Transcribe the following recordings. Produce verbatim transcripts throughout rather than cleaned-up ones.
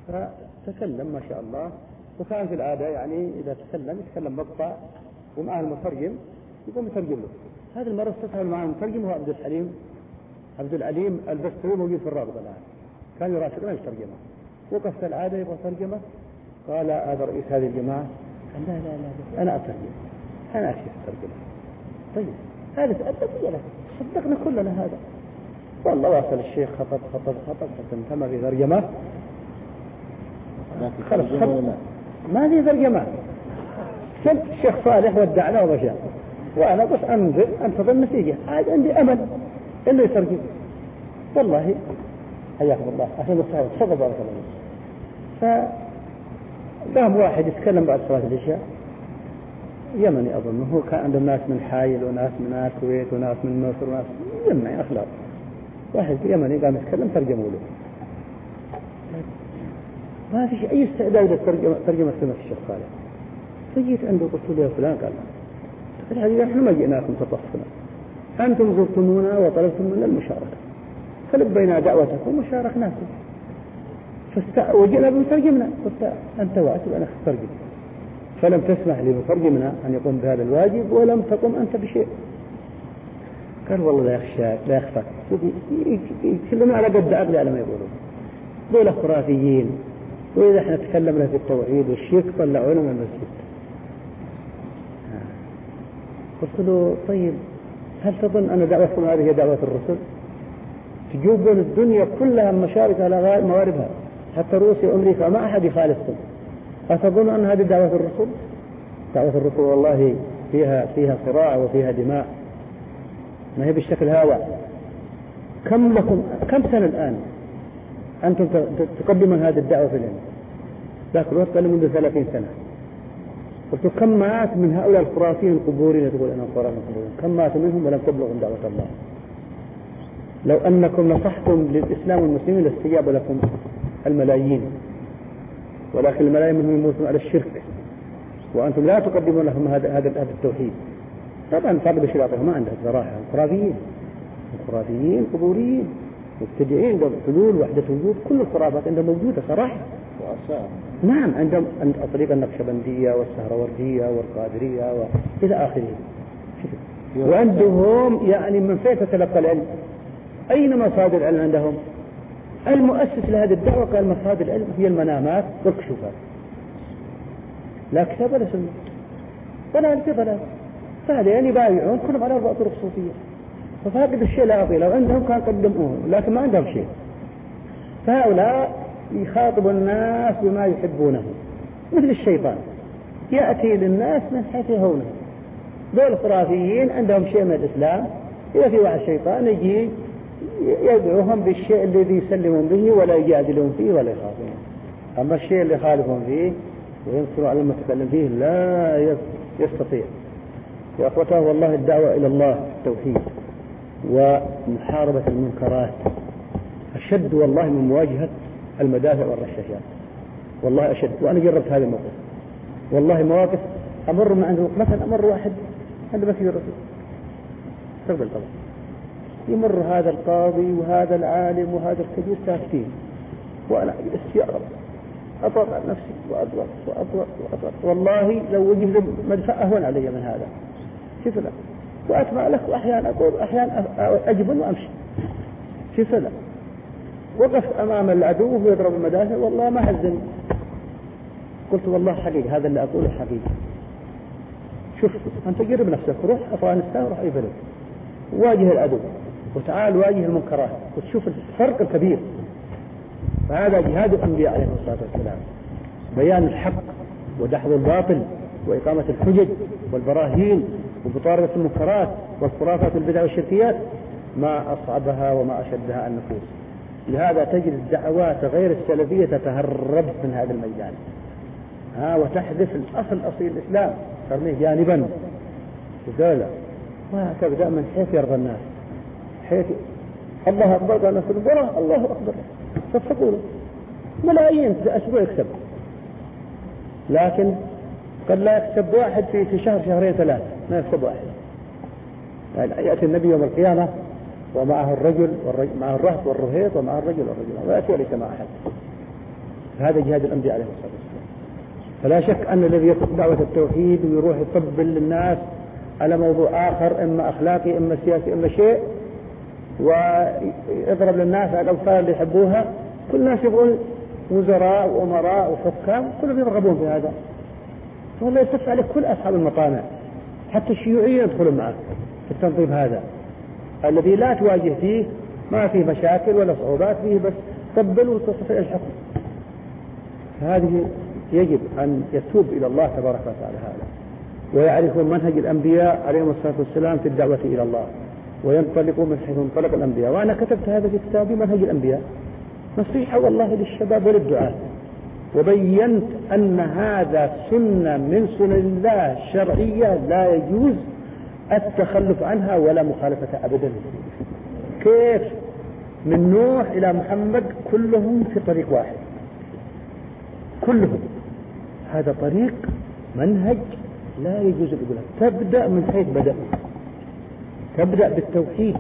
فتكلم ما شاء الله. وكان في العادة يعني إذا تكلم يتكلم مقطع ومعه المترجم يقوم يترجم له. هذه المرة استسهل معه المترجم هو عبد الحليم عبد العليم البستري موجود في الرابطة الآن، كان يراسلنا يترجمه. وقفت العادة يبغى ترجمه، قال هذا رئيس هذه الجماعة، قال لا لا لا أنا أترجم، أنا أكشف الترجمة. طيب هذا سألتك لك صدقنا كلنا هذا. والله واصل الشيخ خطب خطب خطب فتنتمى في ترجمة خلص خلص ما في ترجمة. سلت الشيخ صالح ودعنا ومشى، وأنا بس أنزل أنتظر النتيجة. عاد عندي أمل إنه يترجم. والله حياكم الله عشان الصحابة تفضل بارك الله. فقام واحد يتكلم بعد صلاة العشاء يمني أظن، هو كان عند الناس من حايل وناس من الكويت وناس من مصر وناس يمني أخلاق. واحد يمني قام يتكلم ترجموا له، ما في أي استعداد للترجمة ترجمة سنة الشيخ صالح. فجيت عنده قلت له يا فلان، قال قال هذه نحن ما جئناكم تطفنا، أنتم زرتمونا وطلبتم منا المشاركة فلبينا دعوتكم وشاركناكم وجئنا بمترجمنا. قلت أنت وعدت أن أترجم فلم تسمح لمترجمنا أن يقوم بهذا الواجب ولم تقم أنت بشيء. قال والله لا يخشاك لا يخفاك، يتكلمون على قد عقلي على ما يقولون، دول خرافيين، وإذا احنا تكلمنا في التوحيد والشرك طلعونا من المسجد. قلت له طيب هل تظن أن دعوتكم هذه هي دعوة الرسل؟ تجوبون الدنيا كلها مشارك على مواردها، حتى روسيا وأمريكا ما أحد يخالفكم، أتظن أن هذه دعوة الرسل؟ دعوة الرسل والله فيها فيها صراع وفيها دماء، ما هي بالشكل هذا. كم لكم كم سنة الآن أنتم تقدمون هذه الدعوة في العلم؟ ذاك الوقت قال منذ ثلاثين سنة. قلت كم مات من هؤلاء الخرافيين القبورين تقول أنا خرافيين القبورين، كم مات منهم ولم تبلغوا دعوة الله؟ لو أنكم نصحتم للإسلام والمسلمين لاستجاب لكم الملايين، ولكن الملايين منهم يموتون على الشرك وأنتم لا تقدمون لهم هذا هذا التوحيد. طبعا فرد بشراطه ما عندها صراحة، خرافيين خرافيين قبوريين مبتدعين حلول وحدة وجود، كل الخرافات عندهم موجودة صراحة. نعم عندهم عند الطريقة النقشبندية والسهروردية والقادرية وإلى آخره. وعندهم يعني من فين تتلقى العلم؟ أين مصادر العلم عندهم؟ المؤسس لهذه الدعوة قال مصادر العلم هي المنامات والكشوفات، لا كتاب ولا سنة ولا الفضلات. فهذين يبايعون كلهم على أربع طرق صوفية، ففاقد الشيء لا يعطي. لو عندهم كان قدموه لكن ما عندهم شيء. فهؤلاء يخاطب الناس بما يحبونه مثل الشيطان، يأتي للناس من حيث يهونه. دول خرافيين عندهم شيء من الإسلام، إذا في واحد شيطان يجي يدعوهم بالشيء الذي يسلمون به ولا يجادلون فيه ولا يخافون. أما الشيء اللي يخالفون فيه وينصروا على المتكلم فيه لا يستطيع. يا أخوته والله الدعوة إلى الله التوحيد ومحاربة المنكرات أشد والله من مواجهة المدافع والرشاشات، والله أشد. وأنا جربت هذا الموقف والله، مواقف أمر مع عنده مثلا أمر واحد عند مسجد الرسول استقبل طبعا، يمر هذا القاضي وهذا العالم وهذا الكبير ساكتين، وأنا أجلس يا رب أضغط على نفسي وأضغط وأضغط وأضغط، والله لو وجد مدفع أهون علي من هذا. كيف لا؟ وأسمع لك وأحيانا أقول أحيانا أجبن وأمشي. كيف لا؟ وقف أمام العدو ويضرب المدافع والله ما حزن. قلت والله حقيقي هذا اللي أقوله حقيقي. شوف أنت جرب نفسك، روح أفغانستان روح أي بلد واجه العدو وتعال واجه المنكرات وتشوف الفرق الكبير. فهذا جهاد الأنبياء عليه الصلاة والسلام، بيان الحق ودحض الباطل وإقامة الحجج والبراهين ومطاردة المنكرات والخرافات والبدع والشركيات، ما أصعبها وما أشدها النفوس. لهذا تجد الدعوات غير السلفية تتهرب من هذا الميدان ها وتحذف الأصل أصيل الإسلام ترميه جانبا وقال وتبدأ من حيث يرضى الناس، حيث الله أكبر قال نفسه البراء الله أكبر تصدقوا ملايين في أسبوع يكسب، لكن قد لا يكسب واحد في في شهر شهرين ثلاثة ما يكسب واحد. يعني يأتي النبي يوم القيامة ومعه الرجل والرجل معه الرهط والرهيط ومعه الرجل والرجل ويأتي وليس مع أحد. هذا جهاد الأنبياء عليه الصلاة والسلام. فلا شك أن الذي يترك دعوة التوحيد ويروح يطبل للناس على موضوع آخر إما أخلاقي إما سياسي إما شيء ويضرب للناس على الأوصال اللي يحبوها، كل الناس يبغون وزراء وأمراء وحكام كلهم يرغبون في هذا، والله يصف عليك كل أصحاب المطامع حتى الشيوعيين يدخلون معك في التنظيم هذا الذي لا تواجه فيه ما فيه مشاكل ولا صعوبات فيه، بس طبل وتصفي الحكم. فهذه يجب أن يتوب إلى الله تبارك وتعالى هذا، ويعرفون منهج الأنبياء عليهم الصلاة والسلام في الدعوة إلى الله، وينطلقوا من حيث انطلق الأنبياء. وأنا كتبت هذا في كتابي منهج الأنبياء، نصيحة والله للشباب وللدعاة، وبينت أن هذا سنة من سنن الله شرعية لا يجوز التخلف عنها ولا مخالفتها أبدا. كيف من نوح إلى محمد كلهم في طريق واحد، كلهم هذا طريق منهج لا يجوز الإبلاغ. تبدأ من حيث بدأ، تبدأ بالتوحيد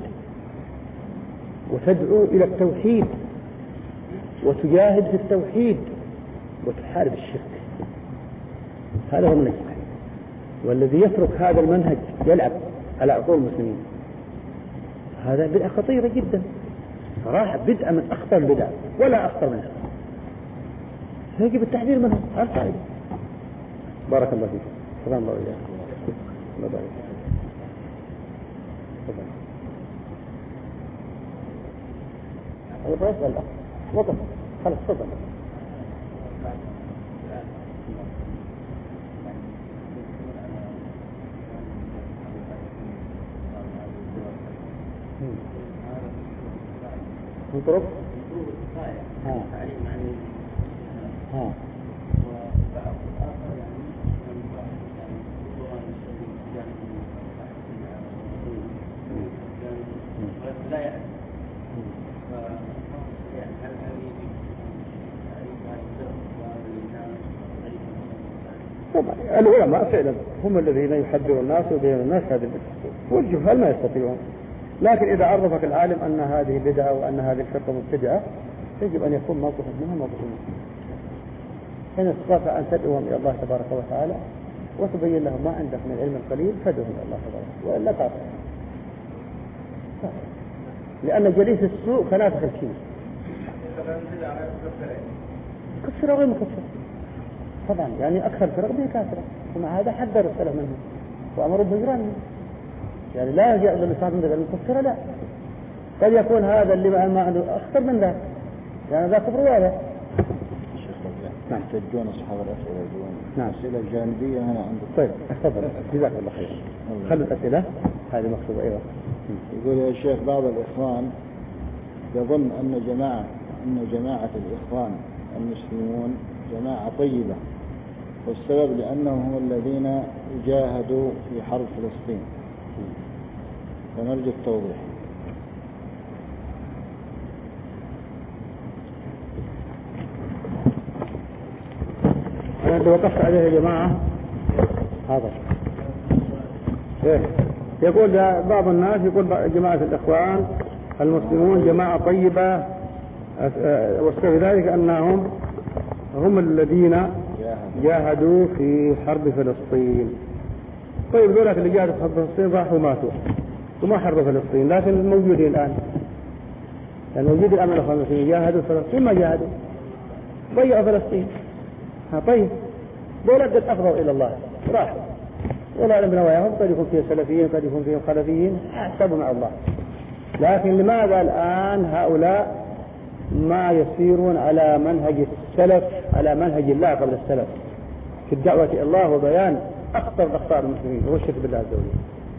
وتدعو إلى التوحيد وتجاهد في التوحيد وتحارب الشرك. هذا هو المنهج. والذي يترك هذا المنهج يلعب على عقول المسلمين، هذا بدعة خطيرة جدا صراحة، بدعة من أخطر البدع ولا أخطر منها، يجب التحذير منها. هذا قاعدة. بارك الله فيك. سلام الله عليك. الله يبارك فيك. الله يسأل وقف خلاص تفضل. نطرق ها ها طبعا العلماء فعلا هم الذين يحذرون الناس ويبينون الناس هذه البدعة، والجهال ما يستطيعون. لكن إذا عرفك العالم أن هذه بدعة وأن هذه الفرقة مبتدعة يجب أن يكون موقفك منها موقف المسلمين. إن استطاع أن تدعوهم إلى الله تبارك وتعالى وتبين لهم ما عندك من علم القليل فادعوهم إلى الله تبارك وتعالى، وإلا تعطل. لأن جليس السوء كنافخ الكيس. كفر غير مكفر طبعا، يعني أكثر فرق به كافرة، ومع هذا حذر السلف منه وأمروا بهجرانه. يعني لا يجب الإنسان من المكفرة، لا، قد يكون هذا اللي ما عنده أخطر من ذا، يعني ذا كفر واضح. نعم. يحتجون أصحاب الأسئلة يقولون نعم. أسئلة جانبية هنا عندك. طيب تفضل جزاك الله خير. خلوا الأسئلة هذه مكتوبة. أيوة. يقول يا شيخ بعض الإخوان يظن أن جماعة أن جماعة الإخوان المسلمون جماعة طيبة، والسبب لأنهم هم الذين جاهدوا في حرب فلسطين، فنرجو التوضيح. أنا اللي وقفت عليه يا جماعة هذا إيه؟ يقول بعض الناس يقول جماعة الإخوان المسلمون جماعة طيبة، وسبب ذلك أنهم هم الذين جاهدوا في حرب فلسطين. طيب ذولاك اللي جاهدوا في حرب فلسطين راحوا ماتوا وما حرب فلسطين، لكن موجودين الآن، يعني موجود الآن الأخوان المسلمين جاهدوا فلسطين ما جاهدوا، ضيعوا فلسطين. ها طيب ذولاك قد أفضوا إلى الله راحوا، ولا أعلم بنواياهم، قد يكون فيهم سلفيين قد يكون فيهم خلفيين، حسبوا مع الله. لكن لماذا الآن هؤلاء ما يسيرون على منهج السلف، على منهج الله قبل السلف في الدعوة إلى الله وبيان أخطر أخطار المسلمين وهو الشرك بالله عز وجل؟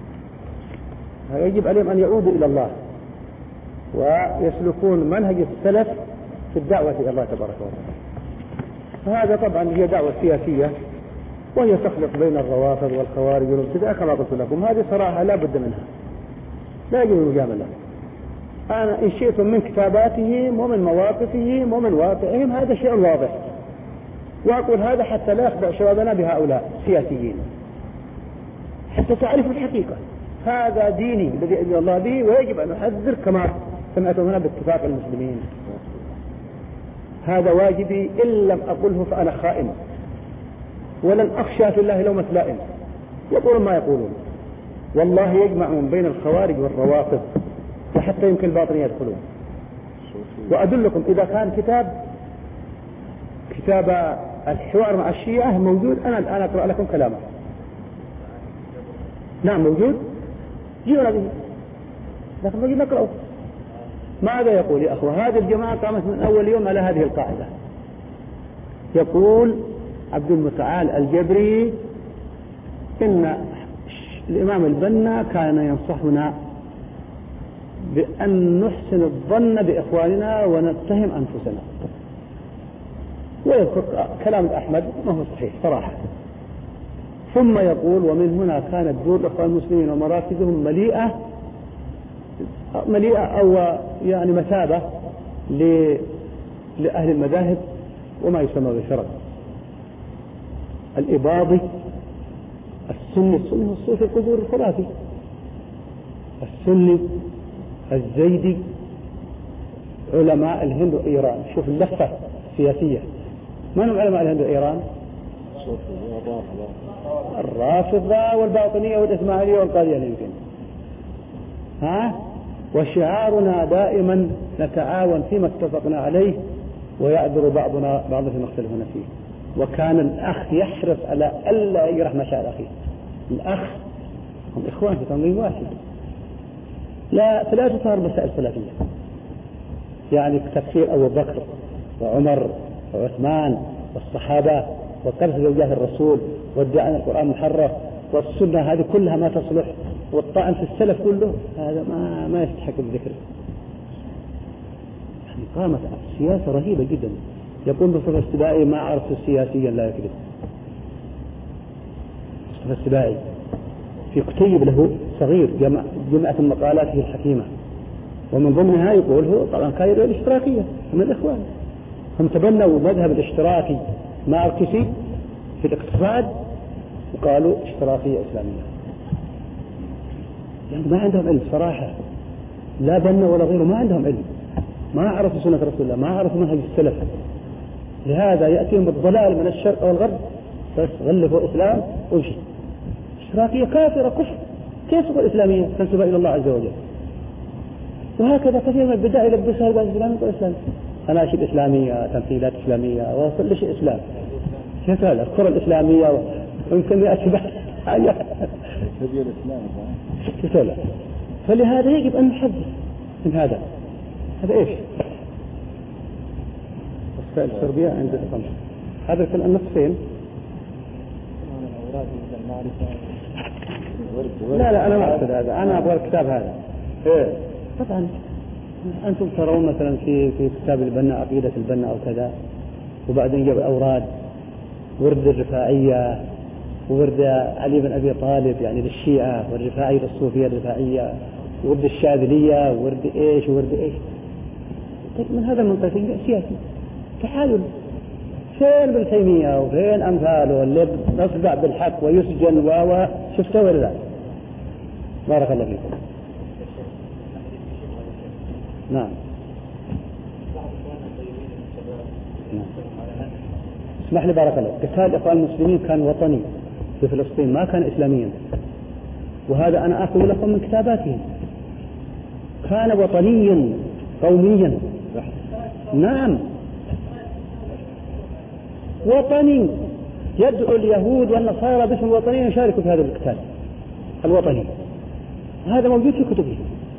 يجب عليهم أن يعودوا إلى الله ويسلكون منهج السلف في الدعوة إلى الله تبارك وتعالى. فهذا طبعا هي دعوة سياسية، وهي تخلق بين الروافض والخوارج والابتداع كما قلت لكم. هذه صراحة لا بد منها، لا يجب المجاملة. أنا إن شئتم من كتاباتهم ومن مواقفهم ومن واقعهم هذا شيء واضح، وأقول هذا حتى لا يخدع شبابنا بهؤلاء سياسيين، حتى تعرفوا الحقيقة. هذا ديني الذي أذن الله به، ويجب أن نحذر كما سمعتم هنا باتفاق المسلمين. هذا واجبي، إن لم أقله فأنا خائن، ولن أخشى في الله لومة لائم. يقولون ما يقولون، والله يجمعون بين الخوارج والروافض وحتى يمكن الباطنية يدخلون. وأدلكم إذا كان كتاب كتاب الحوار مع الشيعة موجود، أنا الآن أقرأ لكم كلامه. نعم موجود، جينا به، لكن نجي نقرأه. ماذا يقول يا أخوة؟ هذه الجماعة قامت من أول يوم على هذه القاعدة. يقول عبد المتعال الجبري إن الإمام البنا كان ينصحنا بأن نحسن الظن بإخواننا ونتهم أنفسنا، ويذكر كلام أحمد ما هو صحيح صراحة. ثم يقول ومن هنا كانت دور الإخوان المسلمين ومراكزهم مليئة مليئة أو يعني مثابة لأهل المذاهب وما يسمى بالفرق. الإباضي السني السني الصوفي القبور الخرافي، السني الزيدي علماء الهند وإيران. شوف اللفة السياسية، من هم علماء الهند وإيران؟ الرافضة والباطنية والإسماعيلية والقاديانية يمكن. ها؟ وشعارنا دائما نتعاون فيما اتفقنا عليه ويعذر بعضنا بعض فيما اختلفنا فيه. وكان الأخ يحرص على ألا يجرح مشاعر أخيه. الأخ هم إخوان في تنظيم واحد، لا فلا تظهر مسائل خلافية، يعني تكفير أبو بكر وعمر وعثمان والصحابة وقذف زوجات الرسول والدعاء عن القرآن محرف والسنة هذه كلها ما تصلح، والطعن في السلف كله هذا ما ما يستحق الذكر. يعني قامت سياسة رهيبة جدا. يقول مصطفى السباعي ما عرفت سياسيا لا يكذب. مصطفى السباعي في كتيب له صغير جمع جمعة مقالاته الحكيمة، ومن ضمنها يقول هو طبعا كايرو الاشتراكية من الإخوان، هم تبنوا مذهب الاشتراكي مع الكسي في الاقتصاد وقالوا اشتراكية إسلامية. يعني ما عندهم علم صراحة، لا بنا ولا غيره، ما عندهم علم، ما عرفوا سنة رسول الله، ما عرفوا منهج السلف، لهذا يأتيهم بالضلال من الشرق والغرب بس غلفوا الإسلام وشي اشتراكية كافرة كفر، كيف تقول إسلامية تنسبها إلى الله عز وجل؟ وهكذا كثير من البدع يلبسها البعض الإسلامي والإسلام، أناشيد إسلامية، تمثيلات إسلامية، وكل شيء إسلام. كيف هذا؟ الكرة الإسلامية ويمكن يأتي بعد حاجة سبيل الإسلام كيف لا؟ فلهذا يجب أن نحذر من هذا. هذا إيش؟ التربية عند الخمس هذا في النصفين. لا لا أنا ما أقصد هذا، أنا أبغى الكتاب هذا. إيه طبعا أنتم ترون مثلا في في كتاب البنا عقيدة البنا أو كذا، وبعدين جاب أوراد ورد الرفاعية وورد علي بن أبي طالب يعني للشيعة، والرفاعية للصوفية الرفاعية، ورد الشاذلية ورد إيش ورد إيش. طيب من هذا المنطقين سياسي تحالل. فين ابن تيمية وفين أمثاله اللي نصدع بالحق ويسجن و شفته ولا لا؟ بارك الله فيكم. نعم. نعم. اسمح لي بارك الله، قتال الإخوان المسلمين كان وطني في فلسطين ما كان إسلاميا، وهذا أنا أخذ لكم من كتاباتهم. كان وطنيا قوميا. نعم وطني يدعو اليهود والنصارى باسم الوطنية يشاركوا في هذا القتال الوطني، هذا موجود في كتبهم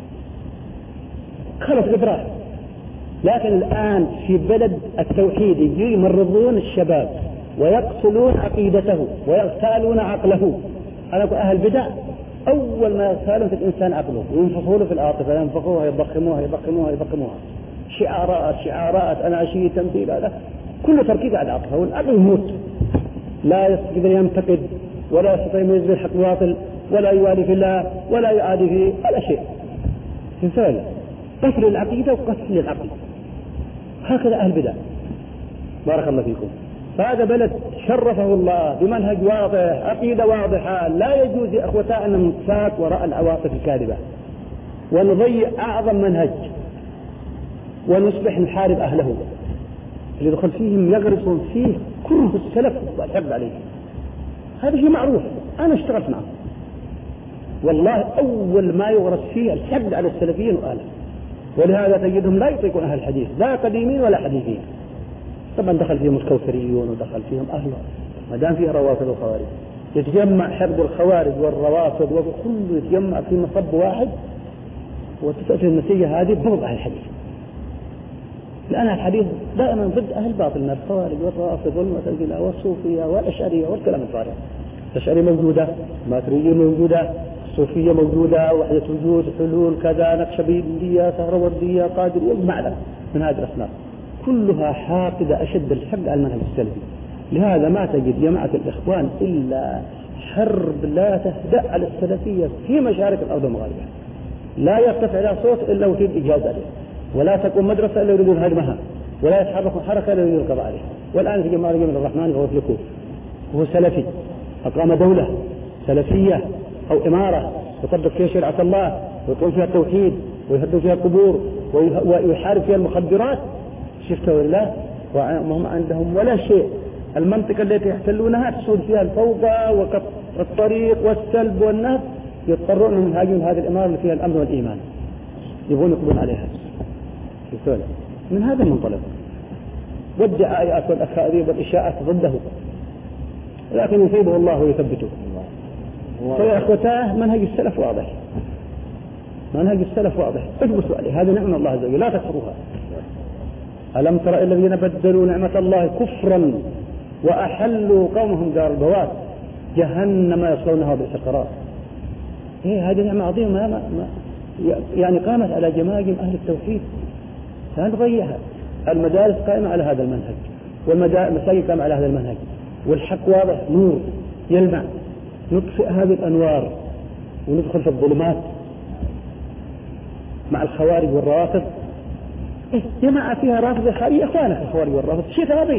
خلص إبراهيم. لكن الآن في بلد التوحيد يجي يمرضون الشباب ويقتلون عقيدته ويغتالون عقله. أنا أقول أهل بدع أول ما يغتالون في الإنسان عقله وينفخوا له في العاطفة، ينفخوها يضخموها يضخموها يضخموها شعارات شعارات أناشيد تمثيل، هذا كله تركيز على العاطفة، والعقل يموت لا يقدر ينتقد ولا يستطيع يميز بين الحق والباطل ولا يوالي في الله ولا يعادي فيه ولا شيء. مثال قتل العقيدة وقتل العقل، هكذا أهل بدع. بارك الله فيكم. فهذا بلد شرفه الله بمنهج واضح، عقيدة واضحة، لا يجوز يا أخوتنا أن نتساق وراء العواطف الكاذبة ونضيع أعظم منهج ونصبح نحارب أهله. اللي يدخل فيهم يغرسون فيه كره السلف والحقد عليه. هذا شيء معروف، أنا اشتغلت معه والله. أول ما يغرس فيه الحقد على السلفيين وآله، ولهذا تجدهم لا يطيقون أهل الحديث، لا قديمين ولا حديثين. طبعا دخل فيهم الكوثريون ودخل فيهم أهل، ما دام فيه روافض وخوارج، يتجمع حقد الخوارج والروافض وكله يتجمع في مصب واحد، وتتأتي النتيجة هذه بغض أهل الحديث. لأن الحديث دائما ضد أهل الباطل من الخوارج والروافض والمعتزلة والصوفية والأشعرية والكلام الفارغ. الأشعرية موجودة، الماتريدية موجودة، الصوفية موجودة، وحدة وجود، حلول، كذا، نقشبندية، سهروردية، قادرية، يجمع لك من هذه الأصناف كلها حاقدة أشد الحقد على المنهج السلفي. لهذا ما تجد جماعة الإخوان إلا حرب لا تهدأ على السلفية في مشارق الأرض ومغاربها. لا يرتفع لها صوت إلا وفيه إجازة عليه، ولا تقوم مدرسة إلا يريدون هدمها، ولا يتحركون حركة إلا يريدون القضاء عليها. والآن في جماعة جمال الرحمن وهو في الكوفة، وهو سلفي، أقام دولة سلفية أو إمارة يطبق فيها شريعة الله ويقوم فيها التوحيد ويهدم فيها القبور ويحارب فيها المخدرات. شفتوا ولا؟ وهم عندهم ولا شيء. المنطقة التي يحتلونها تسود فيها الفوضى وقطع الطريق والسلب والنهب، يضطرون أن يهاجمون هذه الإمارة اللي فيها الأمن والإيمان، يبغون يقبلون عليها. شفتوا؟ من هذا المنطلق والدعايات والأكاذيب والإشاعات ضده، لكن يصيبه الله ويثبته. فيا أخوتاه منهج السلف واضح، منهج السلف واضح، اثبتوا عليه، هذا نعمة الله عز وجل لا تكفروها. ألم تر الذين بدلوا نعمة الله كفرا وأحلوا قومهم دار البوار جهنم يصلونها بئس القرار. إيه هذه نعمة عظيمة، ما ما يعني قامت على جماجم أهل التوحيد، لا نضيعها. المدارس قائمة على هذا المنهج، والمساجد قائمة على هذا المنهج، والحق واضح نور يلمع. نطفئ هذه الأنوار وندخل في الظلمات مع الخوارج والروافض. إيه جماعة فيها رافضة خارجية، إخوانك الخوارج والروافض شيء ثابت.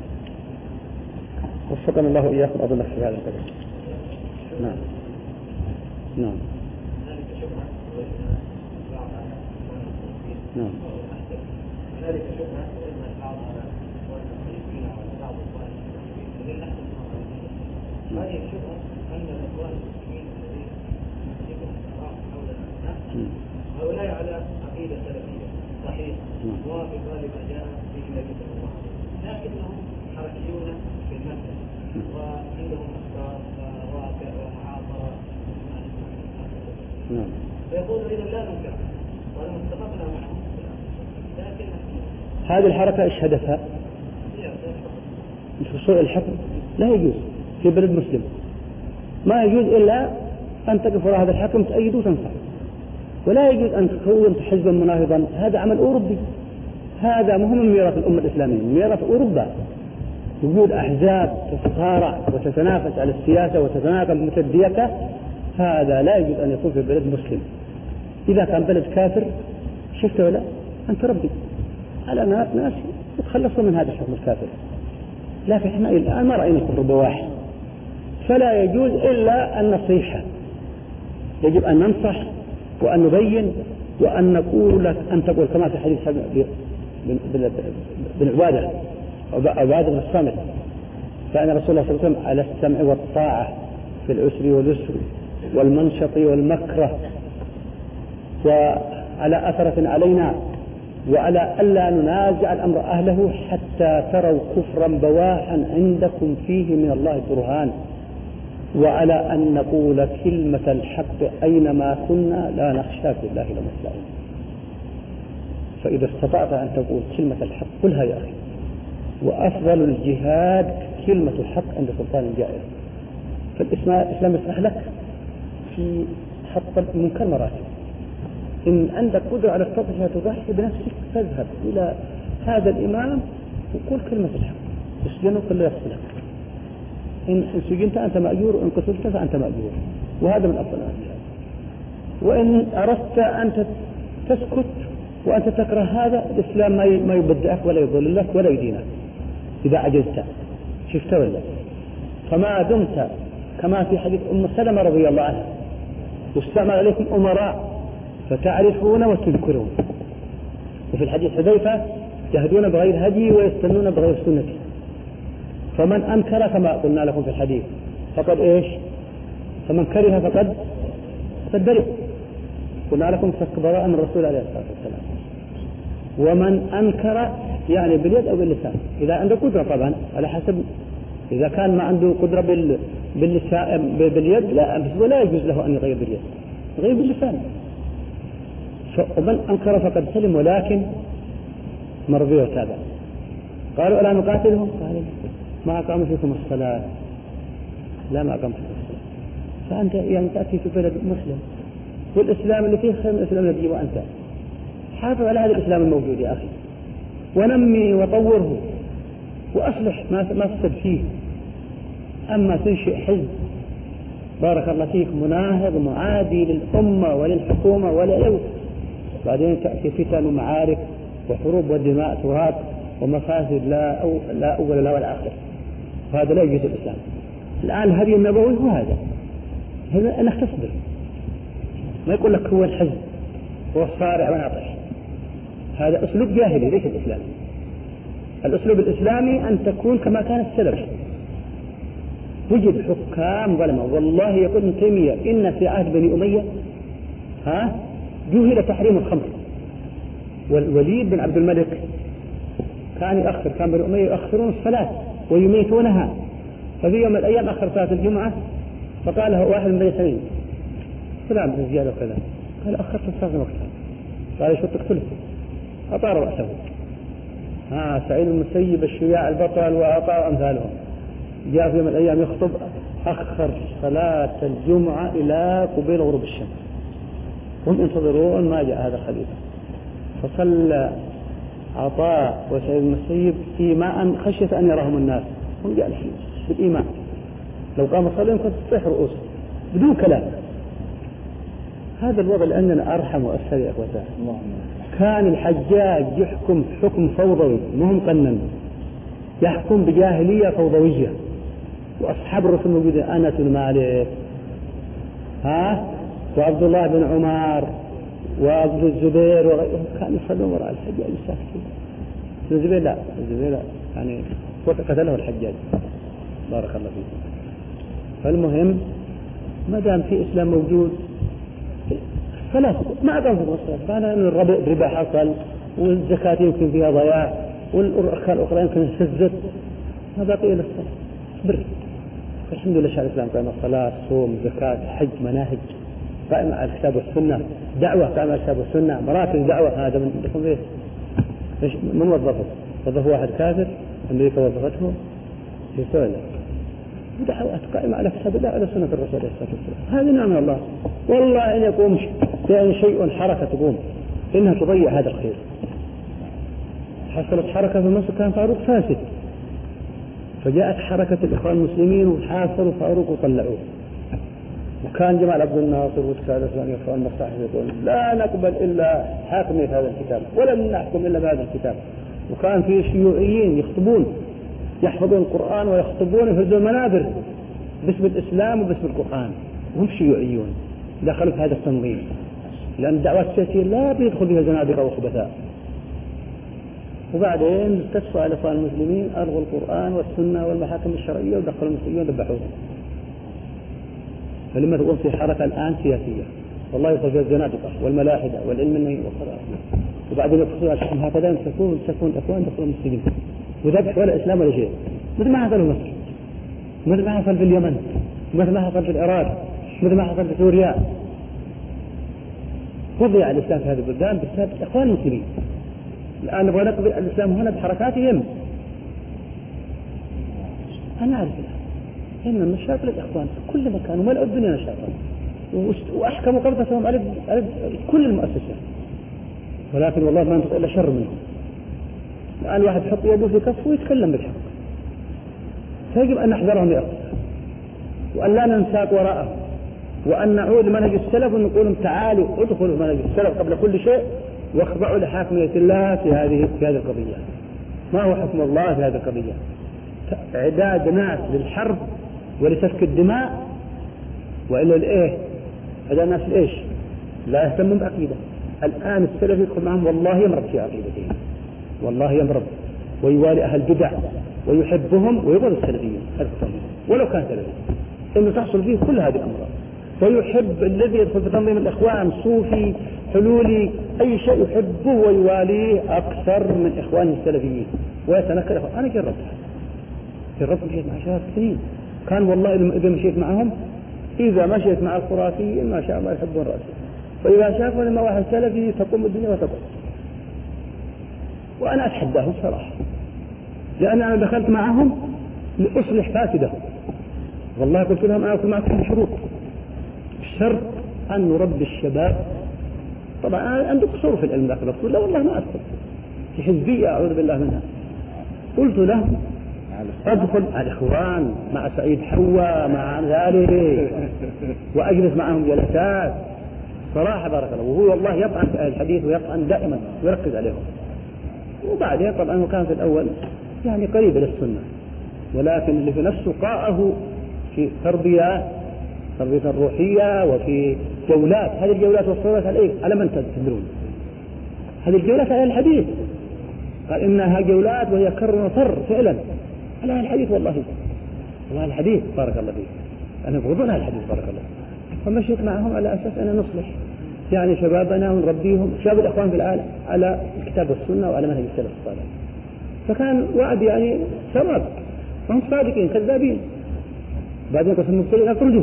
وفقنا الله إياكم أظن في هذا الكلام. نعم نعم نعم. ذلك شبهة أن بعض الإخوان المسلمين على بعض الإخوان المسلمين نحن هذه الشبهة أن الإخوان المسلمين الذين يمسكون الصراع حول الناس هؤلاء على عقيدة سلفية صحيح موافقة لما جاء به النبي صلى الله عليه وسلم، لكنهم حركيون في المنهج وعندهم أفكار وواقع ومعاصرة فيقولوا إذا لا ننكر ولم اتفقنا معهم. هذه الحركة ايش هدفها؟ في سوء الحكم لا يجوز في بلد مسلم، ما يجوز إلا أن تقف وراء هذا الحكم تأيد وتنصح، ولا يجوز أن تكون حزبا مناهضا. هذا عمل أوروبي، هذا مهم من ميراث الأمة الإسلامية، ميراث أوروبا. وجود أحزاب تتصارع وتتنافس على السياسة وتتناقض متدية، هذا لا يجوز أن يكون في بلد مسلم. إذا كان بلد كافر شفت ولا أنت ربي على ناس يتخلصوا من هذا الحكم الكافر، لكن احنا الآن ما رأينا كفر بواحد، فلا يجوز إلا النصيحة. يجب أن ننصح وأن نبين وأن نقول لك أن تقول كما في حديث بن عبادة عبادة بن الصامت، فأن رسول الله صلى الله عليه وسلم على السمع والطاعة في العسر واليسر والمنشط والمكره، وعلى أثرة علينا، وعلى ألا ننازع الأمر أهله حتى تروا كفرا بواحا عندكم فيه من الله برهان، وعلى أن نقول كلمة الحق أينما كنا لا نخشى في الله لومة لائم. فإذا استطعت أن تقول كلمة الحق قلها يا أخي، وأفضل الجهاد كلمة الحق عند سلطان جائر. فالإسلام يسمح لك في حط المنكر مراتب. إن عندك قدرة على التضحية تضحي بنفسك فاذهب إلى هذا الإمام وقل كلمة الحق، اسجنه كله يغفلك. إن سجنت أنت مأجور وإن قتلت فأنت مأجور، وهذا من أفضل الأشياء. وإن أردت أن تسكت وأنت تكره هذا، الإسلام ما يبدأك ولا يضللك ولا يدينك إذا عجزت. شفت ولا؟ فما دمت كما في حديث أم سلمة رضي الله عنها، واستعمل عليكم أمراء فتعرفون وتذكرون. وفي الحديث حذيفة يهدون بغير هدي ويستنون بغير سنتي. فمن أنكر كما قلنا لكم في الحديث فقد إيش؟ فمن كره فقد فقد برئ. قلنا لكم فاستبرأ من الرسول عليه الصلاة والسلام. ومن أنكر يعني باليد أو باللسان، إذا عنده قدرة طبعا على حسب، إذا كان ما عنده قدرة بال باللسان باليد لا ولا يجوز له أن يغير باليد، يغير باللسان. ومن أنكر فقد سلم، ولكن مرضي وتابع. قالوا ألا نقاتلهم؟ قالوا ما أقاموا فيكم الصلاة. لا ما أقاموا فيكم الصلاة. فأنت يعني تأتي في بلد مسلم والإسلام اللي فيه خير من الإسلام الذي وأنت حافظ على هذا الإسلام الموجود يا أخي، ونمي وطوره وأصلح ما ما تفسد فيه. أما تنشئ حزب بارك الله فيك مناهض معادي للأمة وللحكومة وللأوس، بعدين تأتي فتن ومعارك وحروب ودماء تراق ومفاسد لا أو لا أول لا ولا آخر. هذا لا يجوز الإسلام. الآن الهدي النبوي هو هذا، هذا أنك تصبر، ما يقول لك هو الحزب هو الصارع ونعطش. هذا أسلوب جاهلي ليس الإسلام. الأسلوب الإسلامي أن تكون كما كان السلف. وجد حكام ظلمة، والله يقول ابن تيمية إن في عهد بني أمية ها جهل تحريم الخمر، والوليد بن عبد الملك كان يأخر، كان بني أمية يؤخرون الصلاة ويميتونها. ففي يوم من الأيام أخر صلاة الجمعة فقال له واحد من بني سليم فلان بن زياد وكذا، قال أخرت الصلاة وقتها. قال شو تقتله؟ أطار رأسه. ها سعيد المسيب الشياع البطل وأطار أمثالهم جاء في يوم من الأيام يخطب أخر صلاة الجمعة إلى قبيل غروب الشمس، هم ينتظرون ما جاء هذا الخليفة. فصلى عطاء وسعيد المسيب إيماء خشية أن يراهم الناس، هم جالسين بالإيمان. لو قام صلى يمكن تطيح رؤوسهم بدون كلام. هذا الوضع لأننا أرحم وأسهل يا أخوتي. كان الحجاج يحكم حكم فوضوي مهم قنن، يحكم بجاهلية فوضوية، وأصحاب الرسول موجودين أنس بن مالك ها وعبد الله بن عمر وعبد الزبير وغيرهم كانوا يصلون وراء الحجاج الساكتين. الزبير لا الزبير لا يعني قتله الحجاج بارك الله فيك. فالمهم ما دام في إسلام موجود خلاص ما أقام في الصلاة. فأنا أن الربا حصل والزكاة يمكن فيها ضياع والأركان الأخرى يمكن سزت، ما بقي إلا الصلاة. اصبر. الحمد لله شرع الإسلام قائم الصلاة صوم زكاة حج مناهج قائمة على الكتاب والسنة، دعوة قائمة على الكتاب والسنة، مراكز دعوة. هذا من لكم إيه؟ ليش من وظفه؟ وظف واحد كافر أمريكا وظفته في سؤال دعوات قائمة على كتاب الله على سنة الرسول عليه الصلاة والسلام. هذه نعم الله. والله إن يقوم يعني شيء حركة تقوم إنها تضيع هذا الخير. حصلت حركة في مصر كان فاروق فاسد، فجاءت حركة الإخوان المسلمين وحاصروا فاروق وطلعوه. وكان جمال عبد الناصر والسادة الثانية إخوان المصاحف يقولون لا نقبل إلا حاكمية هذا الكتاب ولن نحكم إلا بهذا الكتاب. وكان في شيوعيين يخطبون يحفظون القرآن ويخطبون يفرزون المنابر باسم الإسلام وباسم القرآن، وهم شيوعيون دخلوا في هذا التنظيم، لأن الدعوات السياسية لا بيدخل فيها زنادقة وخبثاء. وبعدين استشفى على إخوان المسلمين ألغوا القرآن والسنة والمحاكم الشرعية ودخلوا المسلمين ذبحوهم. فلما تقوم في حركة الآن سياسية والله يدخل فيها الزنادقة والملاحدة والعلمانية والخرافة، وبعدين يقصوا على هكذا تكون تكون إخوان دخلوا المسلمين وذبح ولا إسلام ولا شيء، مثل ما حصل في مصر، مثل ما حصل في اليمن، مثل ما حصل في العراق، مثل ما حصل في سوريا. وضع الإسلام في هذه البلدان بسبب إخوان المسلمين. الآن نبغى نقضي الإسلام هنا بحركاتهم. أنا أعرف الآن إن النشاط للإخوان في كل مكان وملأوا الدنيا نشاطا، وأحكموا قبضتهم على كل المؤسسات، ولكن والله ما نطق إلا شر منهم. الآن واحد يحط يده في كفه ويتكلم بالحق، فيجب أن نحذرهم يا أخوان، وأن لا ننساق وراءهم، وأن نعود منهج السلف ونقول تعالوا ادخلوا منهج السلف قبل كل شيء واخضعوا لحاكمية الله في هذه في هذه القضية. ما هو حكم الله في هذه القضية؟ إعداد ناس للحرب ولسفك الدماء، وإلا الإيه؟ إعداد ناس لإيش؟ لا يهتمون بعقيدة. الآن السلف يدخل معهم والله يمرض في عقيدتهم، والله يمرض ويوالي أهل البدع ويحبهم ويبغض السلفيين ولو كان سلفي، إنه تحصل فيه كل هذه الأمراض. ويحب الذي يدخل في تنظيم الإخوان صوفي حلولي أي شيء يحبه ويواليه أكثر من إخوانه السلفيين ويتنكر إخوان. أنا جربتها جربت مشيت مع شباب سنين، كان والله إذا مشيت معهم إذا مشيت مع الخرافيين ما شاء الله يحبون رأسي، فإذا شافوا لما واحد سلفي تقوم الدنيا وتقوم. وأنا أتحداهم صراحة، لأن أنا دخلت معهم لأصلح فاسدهم. والله قلت لهم أنا أكون معكم بشروط، الشرط أن نربي الشباب. طبعا أنا عندي قصور في العلم ذاك الوقت، لا والله ما أدخل في حزبية أعوذ بالله منها. قلت لهم أدخل على الإخوان مع سعيد حوا مع ذلك وأجلس معهم جلسات صراحة بارك الله، وهو والله يطعن في أهل الحديث ويطعن دائما ويركز عليهم. وبعدين طبعا هو كان في الأول يعني قريب للسنة، ولكن اللي في نفسه قاءه في تربية تربية الروحية وفي جولات. هذه الجولات وصلت على إيه؟ على من تدرون؟ هذه الجولات على الحديث، قال إنها جولات وهي كر وفر فعلا على الحديث. والله والله الحديث بارك الله فيه أنا أبغضون الحديث بارك الله. فمشيت معهم على أساس أن نصلح يعني شبابنا ونربيهم شباب الإخوان في العالم على الكتاب والسنة وعلى منهج السلف الصالح. فكان وعد يعني ثواب، فهم صادقين كذابين. بعدين قسم المبتدئين أخرجوا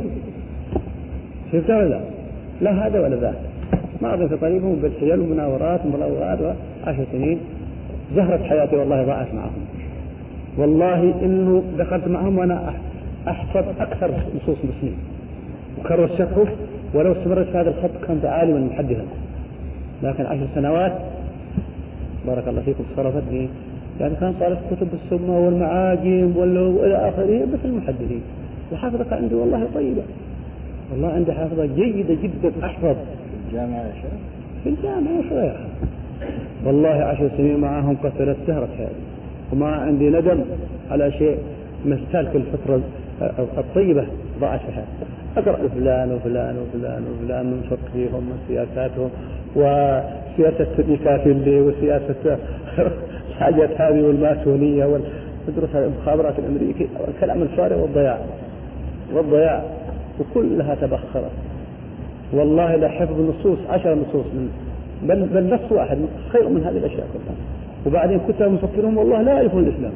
شفتها ولا لا؟ لا هذا ولا ذاك، ما أظن في طريقهم بالحيل ومناورات وملاورات وعشر سنين زهرت حياتي والله ضاعت معهم. والله إنه دخلت معهم وأنا أحفظ أكثر نصوص مسلمين وكرر الشرح، ولو استمرت في هذا الخط كنت عالما محدثا. لكن عشر سنوات بارك الله فيكم صرفتني يعني كان صارت كتب السمة والمعاجم والى آخره بس المحدثين، وحافظك عندي والله طيبة، والله عندي حافظة جيدة جدا أحفظ. في الجامعة يا شيخ؟ في الجامعة شوية والله عشر سنين معهم كثرت سهرة هذه، وما عندي ندم على شيء مثال كل فترة الطيبة ضاعت في حياتي. أقرأ فلان وفلان وفلان وفلان من فقههم وسياساتهم وسياسة الميكافيلي وسياسة الحاجات هذه والماسونية والدروس المخابرات الأمريكية والكلام الفارغ والضياع والضياع وكلها تبخرت. والله لا حفظ النصوص عشر نصوص من بل, بل نص واحد خير من هذه الأشياء كلها. وبعدين كنت مفكرهم والله لا يعرفون الإسلام.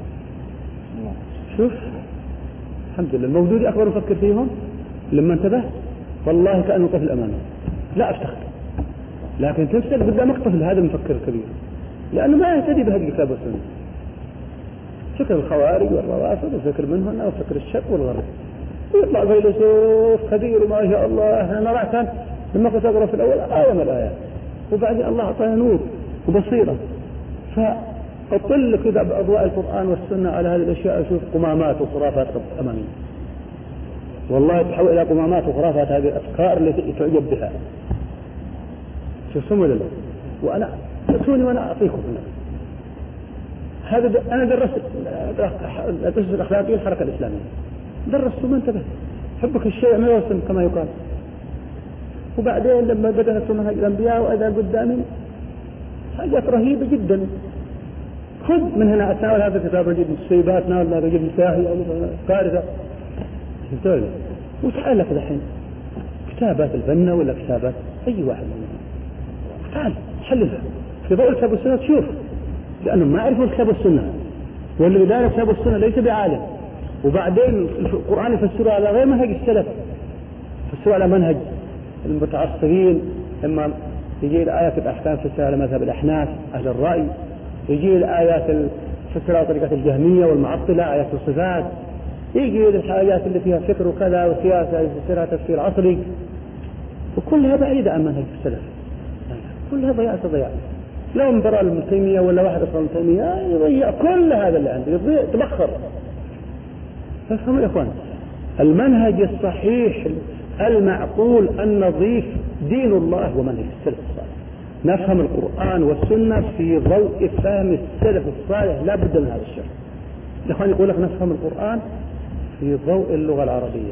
شوف الحمد لله الموجود أكبر مفكر فيهم لما انتبه والله كأنه طفل أمامه لا أفتخر، لكن تمسك قدامك طفل هذا المفكر الكبير لأنه ما يهتدي بهذه الكتاب والسنة. فكر الخوارج والروافض وفكر منهن وفكر الشرق والغرب، ويطلع فيلسوف كبير ما شاء الله. احنا نرى كان لما كنت أقرأ في الأول آية من الآيات وبعدين الله أعطانا نور وبصيرة، فأطل كذا بأضواء القرآن والسنة على هذه الأشياء أشوف قمامات وخرافات أمامي. والله تحول إلى قمامات وخرافات هذه الأفكار التي تعجب بها. شوفوا ولا لا؟ وأنا أتوني وأنا أعطيكم هذا. أنا درست درست الأخلاقية الحركة الإسلامية، درست ما انتبه حبك الشيء ما يوصل كما يقال. وبعدين لما بدأت منهج الأنبياء وأذى قدامي حاجات رهيبة جدا. خذ من هنا أتناول هذا الكتاب رجل السيبات ناول رجل الفاهي أو كارثة شفتوا وتعال لك الحين كتابات البنا ولا كتابات أي واحد منهم تعال حللها في ضوء الكتاب والسنة تشوف، لأنهم ما يعرفون الكتاب والسنة، واللي بدأ الكتاب والسنة ليس بعالم. وبعدين القرآن يفسره على غير منهج السلف، يفسره على منهج المتعصبين. لما يجي الآيات الأحكام تفسر على مذهب الأحناف أهل الرأي، يجي الآيات تفسر على طريقة الجهمية والمعطلة آيات الصفات، يجي الحاجات اللي فيها فكر وكذا وسياسة يفسرها تفسير عصري، وكلها بعيدة عن منهج السلف، كلها ضياع تضيع. لو انبرى ابن تيمية ولا واحد أصلا ابن تيمية يضيع كل هذا اللي عنده، يضيع تبخر. فافهموا يا إخوان المنهج الصحيح المعقول أن نضيف دين الله ومنهج السلف الصالح، نفهم القرآن والسنة في ضوء فهم السلف الصالح، لا بد من هذا الشيء. الإخوان يقول لك نفهم القرآن في ضوء اللغة العربية.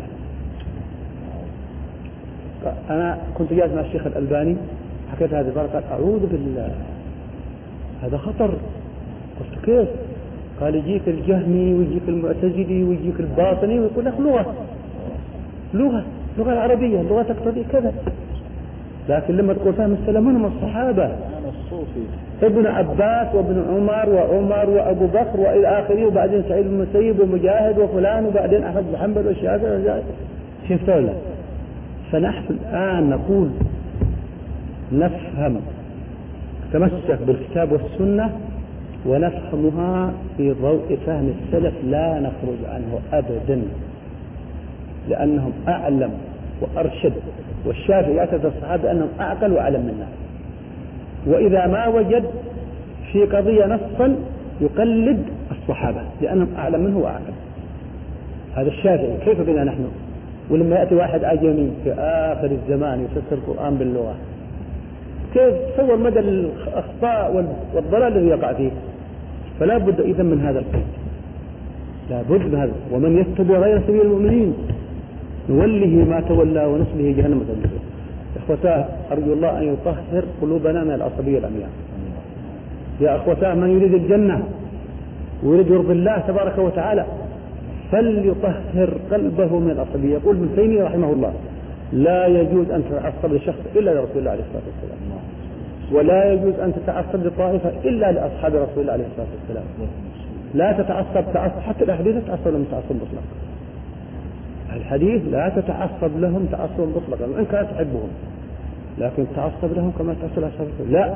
أنا كنت جالس مع الشيخ الألباني حكيت هذه البركة، أعوذ بالله هذا خطر. قلت كيف؟ قال يجيك الجهمي ويجيك المعتزلي ويجيك الباطني ويقول لك لغة لغة لغة العربية اللغة تقتضي كذا. لكن لما تقول فهم السلام منهم الصحابة، أنا الصوفي ابن عباس وابن عمر وعمر وأبو بكر وإلى آخره، وبعدين سعيد بن المسيب ومجاهد وفلان، وبعدين أحمد بن حنبل والشافعي. شفت ولا؟ فنحن الآن نقول نفهم، تمسك بالكتاب والسنة ونفهمها في ضوء فهم السلف، لا نخرج عنه أبدا، لأنهم أعلم وأرشد. والشافعي يعتقد الصحابة أنهم أعقل وأعلم منا، وإذا ما وجد في قضية نصا يقلد الصحابة لأنهم أعلم منه وأعقل. هذا الشافعي. كيف بنا نحن؟ ولما يأتي واحد عجمي في آخر الزمان يفسر القرآن باللغة، كيف تصور مدى الأخطاء والضلال الذي يقع فيه؟ فلا بد إذن من هذا القيد، لا بد من هذا. ومن يتبع غير سبيل المؤمنين نوله ما تولى ونصله جهنم وساءت. إخوتاه أرجو الله أن يطهر قلوبنا من العصبية العمياء. يا إخوتاه من يريد الجنة ويريد يرضي الله تبارك وتعالى فليطهر قلبه من العصبية. يقول ابن تيمية رحمه الله لا يجوز أن تتعصب لشخص إلا لرسول الله عليه الصلاة والسلام، ولا يجوز أن تتعصب لطائفة إلا لأصحاب رسول الله عليه الصلاة والسلام. لا تتعصب تعصب حتى الأحاديث تتعصب لهم تعصب مطلق. الحديث لا تتعصب لهم تعصب مطلقا وإن كانت تحبهم، لكن تعصب لهم كما تعصب أصحاب رسول الله لا.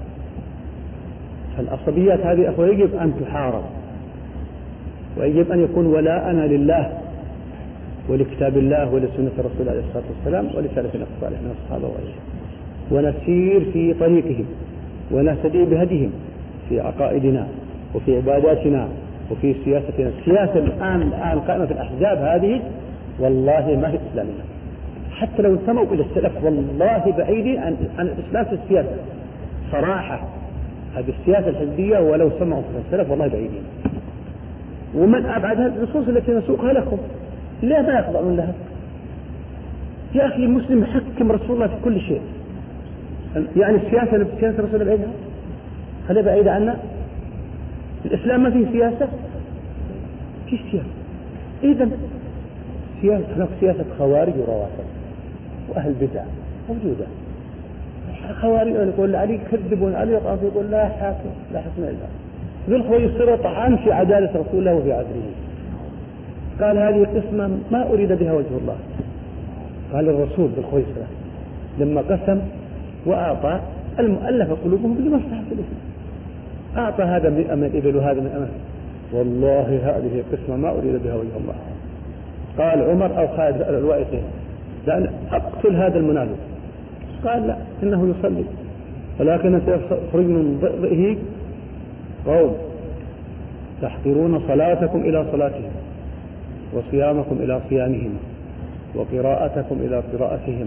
فالعصبيات هذه أخوة يجب أن تحارب، ويجب أن يكون ولاءنا لله ولكتاب الله ولسنة رسول الله عليه الصلاة والسلام ولسلفنا الصالح من الصحابة وغيرهم، ونسير في طريقهم ونهتدي بهديهم في عقائدنا وفي عباداتنا وفي سياستنا. السياسة الآن الآن قائمة في الأحزاب هذه والله ما هي إسلامية، حتى لو انتموا إلى السلف والله بعيدين عن, عن الإسلام في السياسة صراحة. هذه السياسة الحزبية ولو سمعوا في السلف والله بعيدين. ومن أبعدها النصوص التي نسوقها لكم، ليه ما يخضعون لها؟ يا أخي المسلم يحكم رسول الله في كل شيء. يعني السياسة اللي بسياسة رسول الله بعيدها، خليها بعيدة عنا. الإسلام ما فيه سياسة، فيه سياسة. إذن سياسة هناك سياسة خوارج وروافض وأهل بدع موجودة. خوارج يقول علي كذبون علي، وقاف يقول لا حاكم لا حكم إلا ذو الخويصرة طعن في عدالة رسول الله وفي عدله. قال هذه قسمة ما أريد بها وجه الله. قال الرسول ذو الخويصرة لما قسم وأعطى المؤلف قلوبهم لمصلحة الإسلام، أعطى هذا مئة من إبل وهذا من أمام، والله هذه قسمة ما أريد بها وجه الله. قال عمر أو خالد الوائقين لأن أقتل هذا المنافق. قال لا إنه يصلي، ولكن سيخرج من ضئه قوم تحقرون صلاتكم إلى صلاتهم وصيامكم إلى صيامهم وقراءتكم إلى قراءتهم،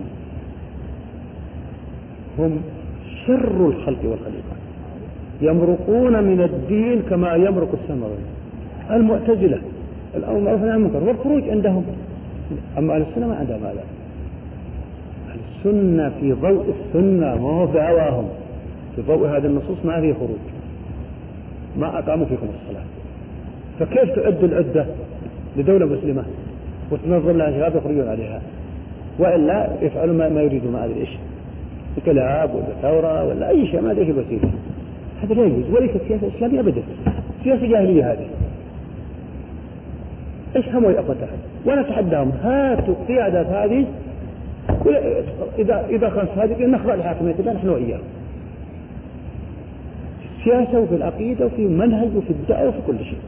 هم شر الخلق والخليقة، يمرقون من الدين كما يمرق السماء. المعتزلة الأمر معروف عن المنكر والخروج عندهم، أما أهل السنة ما عندهم هذا. أهل السنة في ضوء السنة ما هو في هواهم، في ضوء هذه النصوص ما فيه خروج، ما أقاموا فيكم الصلاة. فكيف تعد العدة لدولة مسلمة وتنظم لها شباب يخرجون عليها، وإلا يفعلوا ما, ما يريدوا ما أدري إيش، كلاب ولا ثورة ولا أي شيء ما أدري إيش بسيط. هذا لا يجوز، وليس السياسة الإسلامية أبدا، سياسة جاهلية هذه. إيش هم يأخذها؟ وأنا أتحداهم هاتوا قيادة هذه، إذا إذا خلص هذه نخضع لحاكمية الله نحن وإياه، في السياسة وفي العقيدة وفي المنهج وفي الدعوة وفي كل شيء.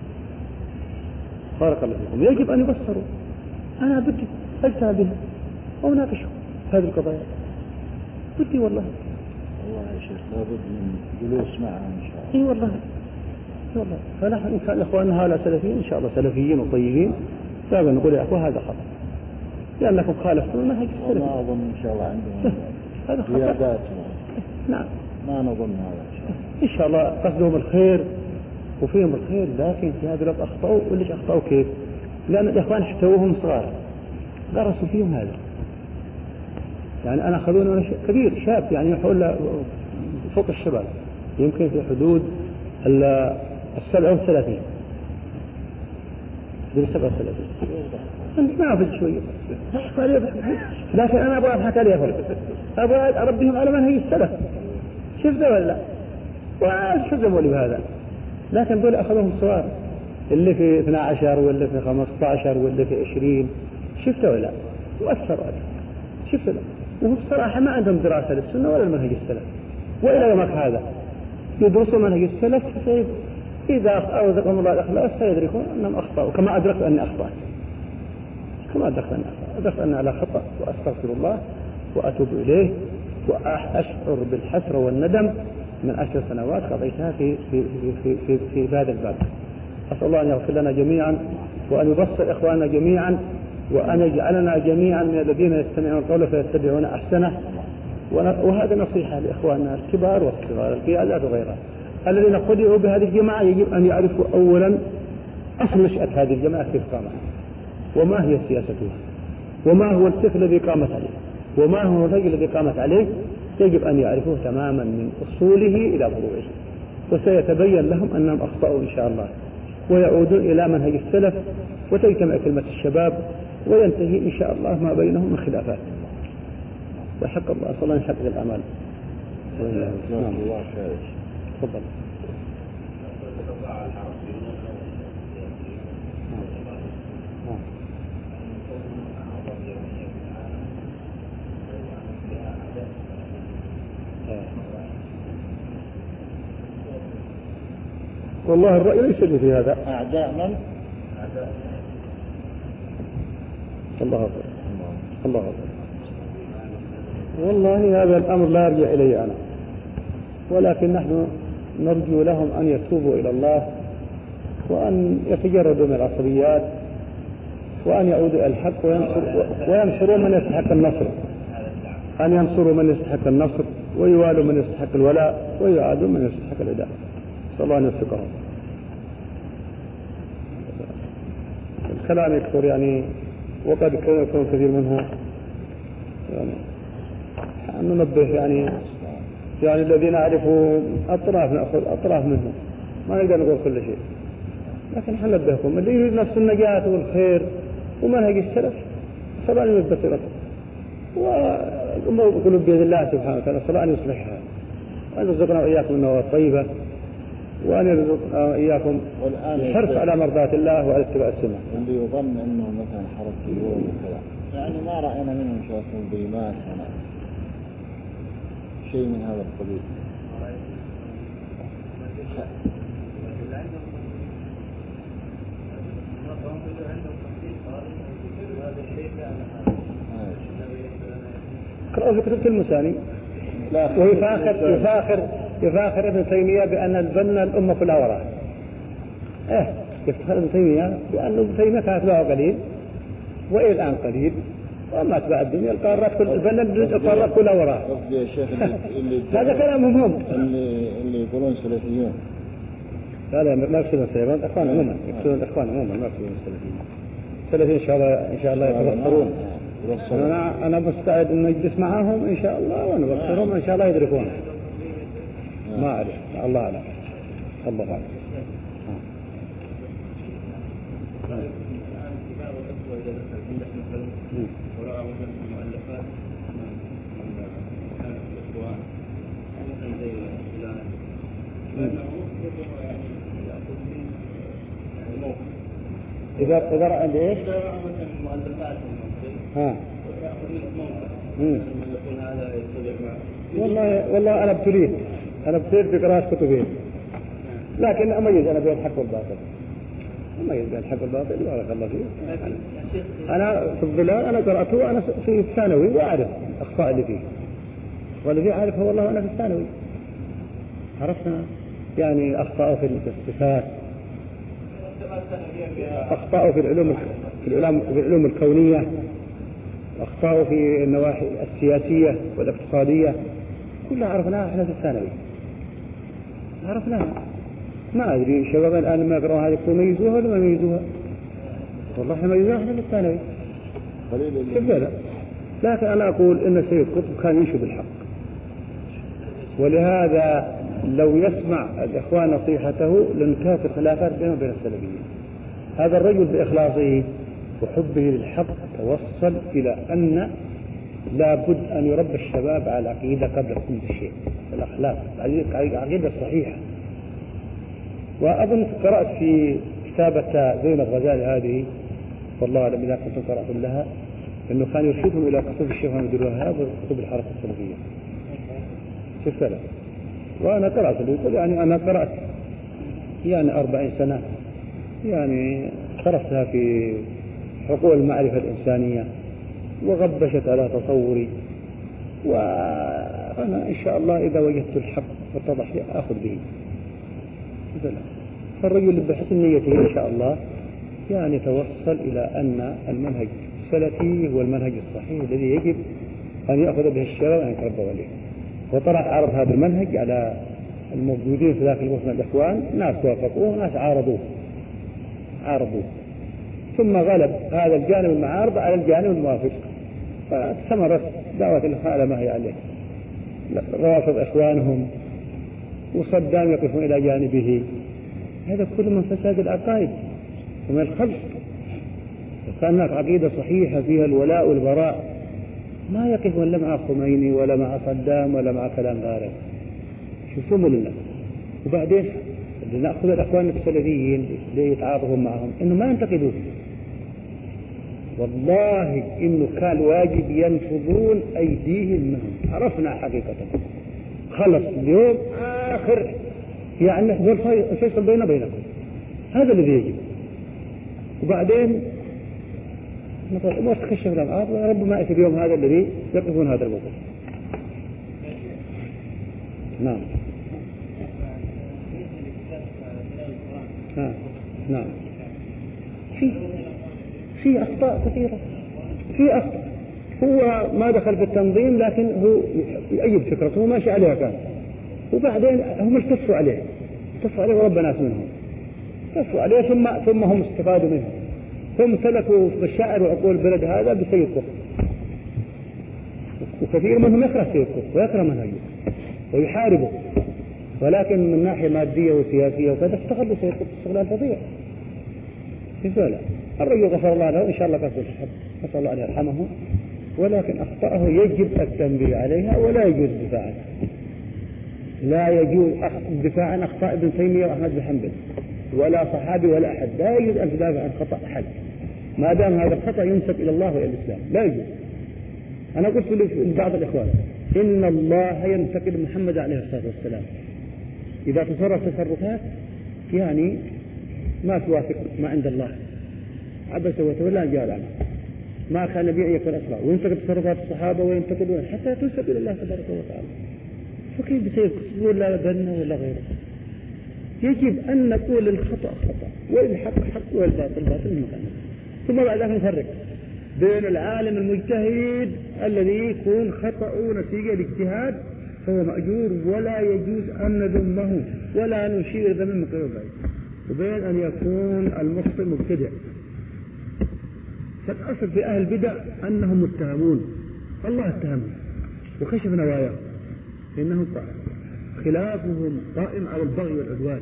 بارك الله فيكم. يجب أن يبصروا. أنا بدي أجتمع بهم وأناقشهم هذه القضايا، بدي والله. والله يا شيخ لابد من جلوس معهم إن شاء الله. إي والله والله. فنحن إن كان إخواننا هؤلاء سلفيين إن شاء الله سلفيين وطيبين، دائما نقول يا أخوة هذا خطأ لأنكم خالفتوا المنهج السلفي. ما أظن إن شاء الله عندهم هذا خطأ. نعم ما نظن هذا إن شاء الله. إن شاء الله قصدهم الخير وفيهم الخير، لكن في هذا الوقت أخطأوا. وليش أخطأوا كيف؟ لأن الإخوان احتووهم صغار، درسوا فيهم هذا. يعني أنا أخذوني وأنا كبير شاب، يعني يحول فوق الشباب، يمكن في حدود السبعة والثلاثين، في السبعة والثلاثين. أنت ما أفد شوية، لكن أنا أبغى أضحك عليه، أبغى أربيهم على منهج السلف. شفت ولا؟ وشذبوا لي بهذا، لكن دول أخذوهم صغار، اللي في اثنا عشر واللي في خمسة عشر واللي في عشرين، شفت ولا؟ وأثروا عليه، شفت ولا؟ وهم بصراحة ما عندهم دراسة للسنة ولا المنهج السلف، وإلى يومك هذا يدرسوا منهج السلف، إذا أوذقهم الله الأخلاق سيدركون أنهم أخطأوا، كما أدركت أني أخطأت، كما أدركت أني أخطأت، أدركت أني على خطأ، وأستغفر الله وأتوب إليه، وأشعر بالحسرة والندم من عشر سنوات قضيتها في في في في في, في هذا الباب. أسأل الله أن يغفر لنا جميعا، وأن يبصر إخواننا جميعا، وأن يجعلنا جميعا من الذين يستمعون القول فيتبعون أحسنه. وهذا نصيحة لإخواننا الكبار والصغار، القيادات وغيرها، الذين خدعوا بهذه الجماعة يجب أن يعرفوا أولا أصل نشأة هذه الجماعة كيف قامت، وما هي سياستها، وما هو الفكر الذي قامت عليه، وما هو الرجل الذي قامت عليه. يجب أن يعرفوه تماما من أصوله إلى فروعه، وسيتبين لهم أنهم أخطأوا إن شاء الله، ويعودون إلى منهج السلف، وتجتمع كلمة الشباب، وينتهي إن شاء الله ما بينهم من خلافات. وحق الله صلى الله عليه وسلم الأعمال. نعم الله خير. تفضل. والله الرأي ليس لي في هذا. أعداء من؟ الله أكبر، الله أكبر. والله هذا الأمر لا يرجع إلي أنا، ولكن نحن نرجو لهم أن يتوبوا إلى الله، وأن يتجردوا من العصبيات، وأن يعودوا إلى الحق، وينصروا من يستحق النصر، أن ينصروا من يستحق النصر، ويوالوا من يستحق الولاء، ويعادوا من يستحق الإداء. صلى الله أن يوفقهم. الكلام يكثر يعني، وقد يكون كثير منه يعني ننبه يعني يعني الذين يعرفوا أطراف نأخذ أطراف منهم، ما نقدر نقول كل شيء، لكن حنبهكم اللي يريد نفس النجاة والخير ومنهج السلف صلى الله عليه وسلم، والأمور قلوب بيد الله سبحانه وتعالى، صلى الله عليه وسلم، وأن يرزقنا وإياكم النواة الطيبة، وأن يرزقنا وإياكم الحرص على مرضاة الله وعلى اتباع السنة. اللي يظن أنه مثلا حركة اليوم وكذا، يعني ما رأينا منهم شيء تنظيمات هنا شيء من هذا القبيل. اقرأوا في كتب المساني، ويفاخر يفاخر يفاخر ابن تيمية بأن بنى الأمة كلها وراه. إيه يفتخر ابن تيمية بأن ابن تيمية كانت له قليل، وإلى الآن قليل، وما أتباع الدنيا القارات كل بنى القارات كلها وراه. يا شيخ اللي هذا كلامهم هم اللي اللي يقولون سلفيون. لا لا ما يقصدون السلفيين، أخوان عموما يقصدون الأخوان عموما، ما يقصدون السلفيين. السلفيين إن شاء الله إن شاء الله يتبصرون. أنا أنا مستعد أن نجلس معهم إن شاء الله ونبصرهم إن شاء الله يدركون. ما أعرف، الله أعلم، الله أعلم. إذا إذا رأى ليش؟ ها. والله والله أنا ابتليت أنا ابتليت بقراءة كتبين، لكن أميز أنا بين الحق والباطل، أميز بين الحق والباطل، بارك الله فيه. أنا في الظلال أنا قرأته أنا في الثانوي وأعرف أخطاء اللي فيه، والذي أعرفه والله أنا في الثانوي عرفنا يعني أخطاء في الصفات، أخطاء في العلوم في العلوم في العلوم الكونية، أخطاء في النواحي السياسية والاقتصادية، كلها عرفناها احنا في الثانوي، عرفناها. ما أدري الشباب الآن ما يقرأوا هذه يميزوها ولا ما يميزوها؟ والله يميزوها احنا في الثانوي كيف لا؟ لكن أنا أقول إن سيد قطب كان ينشد الحق، ولهذا لو يسمع الإخوان نصيحته لانتهت الخلافات بينه وبين السلفيين. هذا الرجل بإخلاصه وحبه للحق توصل إلى أن لا بد أن يربى الشباب على العقيدة قبل كل شيء، الأخلاق، العقيدة الصحيحة. وأظن قرأت في كتابة زين الغزالي هذه، والله أعلم إذا كنتم قرأتم لها، أنه كان يرشدهم إلى كتب الشيخ محمد بن الوهاب وكتب الحركة السلفية. شفت له؟ وأنا قرأت يعني أنا قرأت يعني أربعين سنة، يعني خرجتها في حقوق المعرفة الإنسانية وغبشت على تصوري، وأنا إن شاء الله إذا وجدت الحق واتضح لي أخذ به. فالرجل بحسن نيته إن شاء الله يعني توصل إلى أن المنهج السلفي هو المنهج الصحيح الذي يجب أن يأخذ به الشباب وأن يتربوا عليه. وطرح عرض هذا المنهج على الموجودين في ذاك الوقت من الإخوان، ناس وافقوه وناس عارضوه عارضوه ثم غلب هذا الجانب المعارض على الجانب الموافق، فاستمرت دعوة الإخوان على ما هي عليه. روافض إخوانهم وصدام يقفون إلى جانبه، هذا كله من فساد العقائد ومن الخلق. كان هناك عقيدة صحيحة فيها الولاء والبراء ما يقفون لا مع خميني ولا مع صدام ولا مع كلام غيره. شوفوا لله. وبعدين نأخذ الأخوان السلفيين ليتعاطفون معهم إنه ما ينتقدون، والله إنه كان واجب ينفضون أيديهم منهم. عرفنا حقيقة خلص اليوم آخر يعني الفيصل بيننا بينكم، هذا الذي يجب. وبعدين ما تكشف الأمعاء وربما يأتي اليوم هذا الذي يقفون هذا الموقف. نعم نعم نعم في في أخطاء كثيرة، في أخطاء. هو ما دخل في التنظيم لكن هو يؤيد فكرته وماشي عليها كان، وبعدين هم التفوا عليه التفوا عليه ورب ناس منهم التفوا عليه ثم ثم هم استفادوا منه، ثم سلكوا مشاعر وعقول البلد هذا بسيد كفر، وكثير منهم يكره سيد كفر ويكره منهجه ويحاربه، ولكن من ناحية مادية وسياسية وكذا استغلوا سيد كفر استغلال فظيع. يقول الرجل غفر الله له إن شاء الله قصر الحب، نسأل الله أن يرحمه، ولكن أخطأه يجب التنبيه عليها ولا يجوز الدفاع عنها. لا يجوز الدفاع عن أخطاء ابن تيمية وأحمد بن حنبل ولا صحابي ولا أحد، لا يجوز أن تدافع عن خطأ أحد ما دام هذا الخطأ ينسب إلى الله وإلى الإسلام، لا يجوز. أنا قلت لبعض الإخوان إن الله ينتقل محمد عليه الصلاة والسلام إذا تصرف تصرفات يعني ما توافق ما عند الله، عبس وتولى أن جاء عنه، ما كان نبي يكون أسرع، وينتقل تصرفات الصحابة وينتقلون حتى تنسب إلى الله تبارك وتعالى. فكيف بسيقول لا بنا ولا غيره؟ يجب أن نقول الخطأ خطأ والحق حق والباطل باطل مكانه، ثم بعد ذلك نفرق بين العالم المجتهد الذي يكون خطأ نتيجة الاجتهاد فهو مأجور ولا يجوز أن نذمه ولا نشير ذم من قبل بعيد، وبين أن يكون المخطئ مبتدع. فالأصل في أهل البدع أنهم متهمون، الله اتهمهم وكشف نواياهم إنهم خلافهم قائم على البغي والعدوان،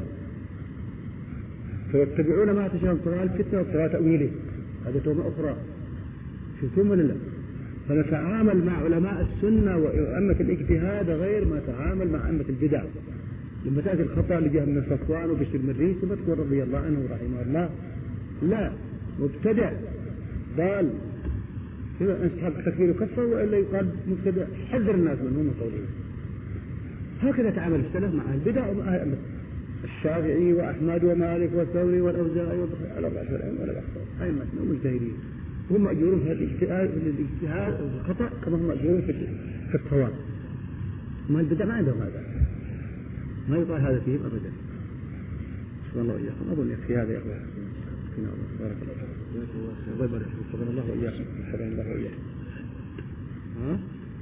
فيتبعون ما تشاء ابتغاء الفتنة وابتغاء تأويله، هذه تهمة أخرى. شفتم ولا لا؟ فنتعامل مع علماء السنة وأئمة الاجتهاد غير ما تعامل مع أئمة البدع. لما تأتي الخطأ لجهة من صفوان وبشر المريسي ما تقول رضي الله عنه ورحمه الله، لا، مبتدع ضال، أصحاب التكفير يكفر وإلا يقال مبتدع، حذر الناس منهم من قوله. هكذا تعامل السلف مع البدع ومع أئمة الشافعي وأحمد ومالك والثوري والأوزاعي على الرأس والعين ولا الأخطاء، أئمة مجتهدين هم مأجورون في الاجتهاد الاجتهاد والخطأ كما هم مأجورون في الصواب. ما البدع ما عندهم هذا، ما يقال هذا فيهم أبدا. شكرا الله وإياكم. أظن يكفي هذا يا أخوان. بارك الله فيك. الله يبارك فيك. شكرا الله وإياكم. شكرا الله وإياكم. ها؟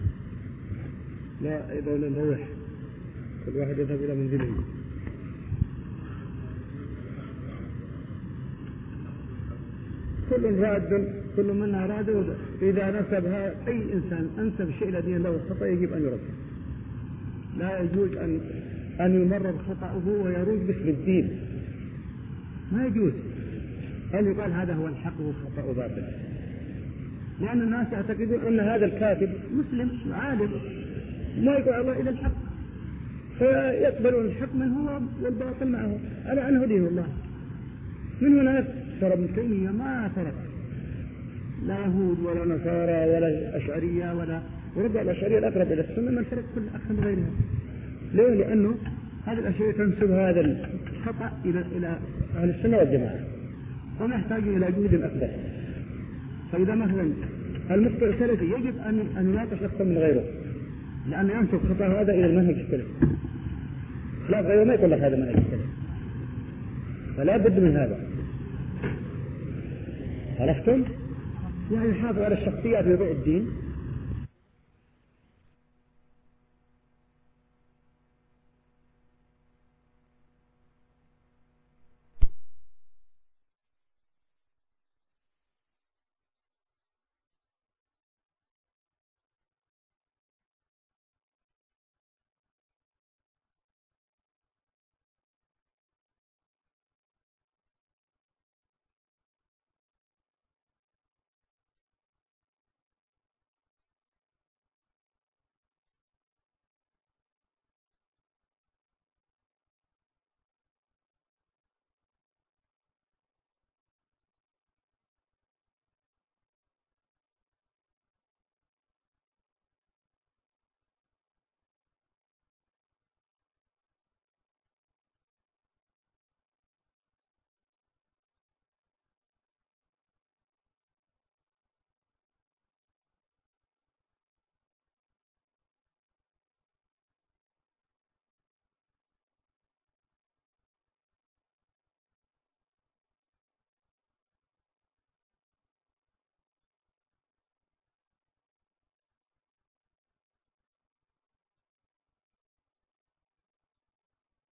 لا إذا نروح كل واحد يذهب إلى منزله. كل راد كل منها راد، إذا نسبها أي إنسان أنسب شيء إلى دين الله والخطأ يجب أن يرد. لا يجوز أن أن يمرر خطأه ويروج باسم الدين، ما يجوز أن يقال هذا هو الحق وخطأ باطل، لأن الناس يعتقدون أن هذا الكاتب مسلم عالم ما يقول الله إلى الحق، فيقبلون الحق من هو والباطل معه على أنه دين الله. من هناك ترى ابن تيمية ما فرق لا يهود ولا نصارى ولا أشعرية ولا ورجع الأشعرية الأقرب إلى السنة من فرق كل أحسن غيرها. ليه؟ لأنه هذه الأشياء تنسب هذا الخطأ إلى إلى أهل السنة والجماعة ونحتاج إلى جهد أكبر. فإذا مثلا المخطئ السلفي يجب أن أن يناقش أكثر من غيره، لأن ينسب خطأ هذا إلى المنهج السلفي، لا غيره ما يقول لك هذا منهج السلفي، فلا بد من هذا. عرفتم؟ يعني يحافظ على الشخصيات في بيع الدين